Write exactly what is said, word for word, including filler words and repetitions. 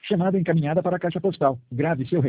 Chamada encaminhada para a caixa postal. Grave seu